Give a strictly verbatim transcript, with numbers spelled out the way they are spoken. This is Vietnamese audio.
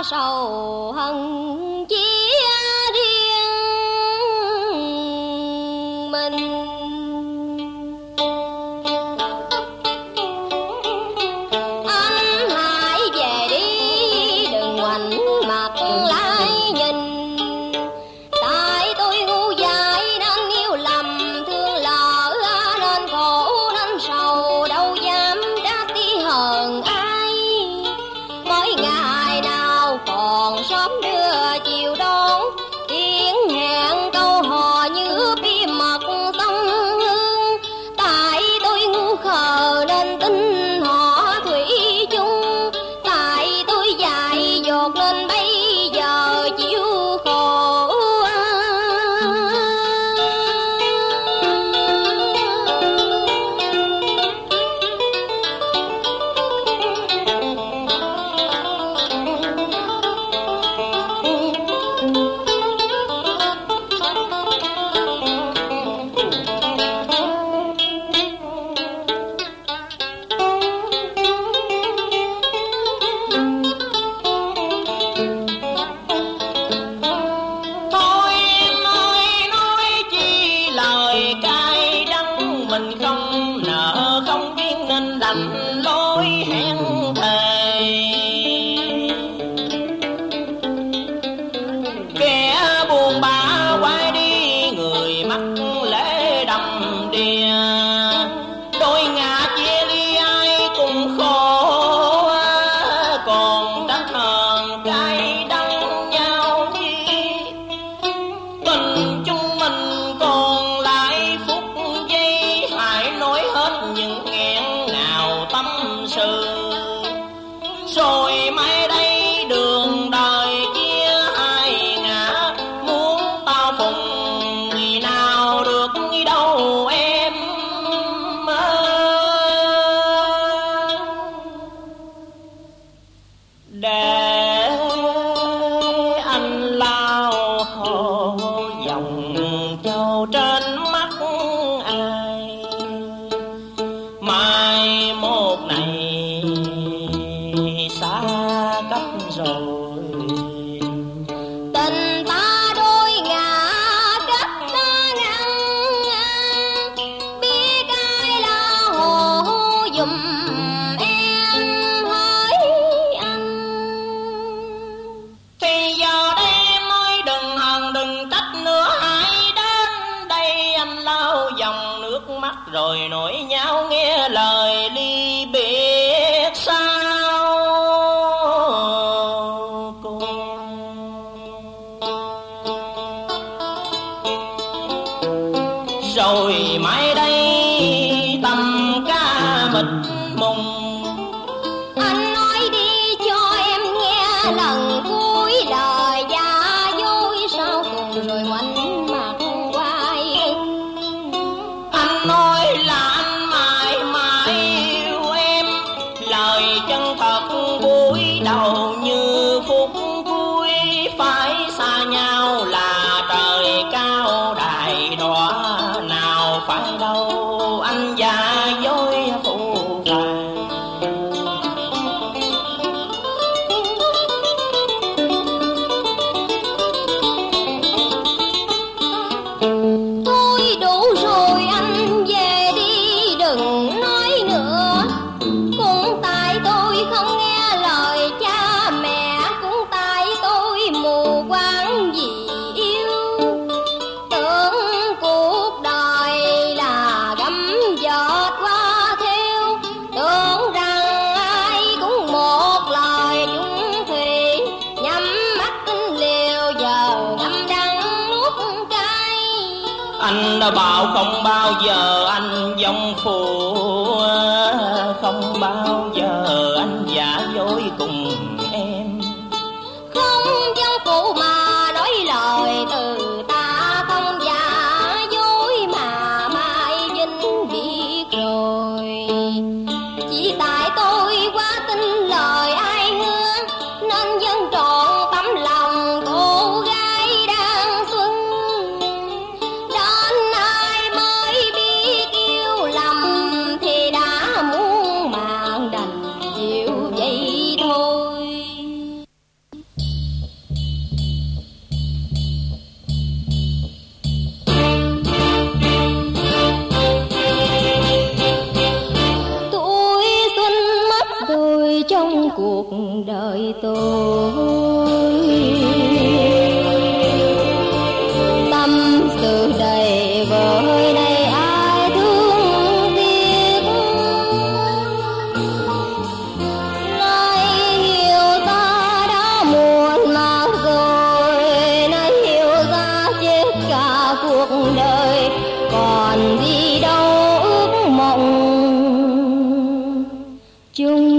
sầu hận chia riêng mình. Anh hãy về đi, đừng ngoảnh mặt lại nhìn. Tại tôi ngu dại nên yêu lầm, thương lỡ nên khổ nên sầu, đâu dám đáp tí hờn ai. Mỗi ngày nào còn sớm đưa chiều đón, tiếng hẹn câu hò như bí mật sông hương. Tại tôi ngu khờ nên tin họ thủy chung, tại tôi dại dột nên bây giờ chịu khổ. Rồi nổi nhau nghe lời ly biệt sao cùng. Rồi mai đây tầm ca mịt mùng, anh nói đi cho em nghe lần cuối lời giả dối sau cùng rồi ngoảnh mặt quay. Anh nói là anh mãi mãi yêu em, lời chân thật buổi đầu như phút cuối. Phải xa nhau là trời cao đại đọa, nào phải đâu anh giả dối phụ vàng. Thôi đủ rồi anh về đi đừng nói nữa. Cũng tại tôi không nghe lời cha mẹ, cũng tại tôi mù quáng vì yêu. Tưởng cuộc đời là gấm dệt qua theo, tưởng rằng ai cũng một lời chung thủy. Nhắm mắt tin liều giờ ngâm đắng nuốt cay. Anh đã bảo không bao giờ anh dòng phụ, không bao giờ anh giả dối cùng em. Không dân phụ mà nói lời từ ta, không giả dối mà mai vinh biết rồi. Chỉ tại tôi quá tin lời ai hứa, nên dân trọn tấm lòng cô gái đang xuân. Đến ai mới biết yêu lầm thì đã muốn mạng đành. cuộc đời, còn gì đâu ước mộng chung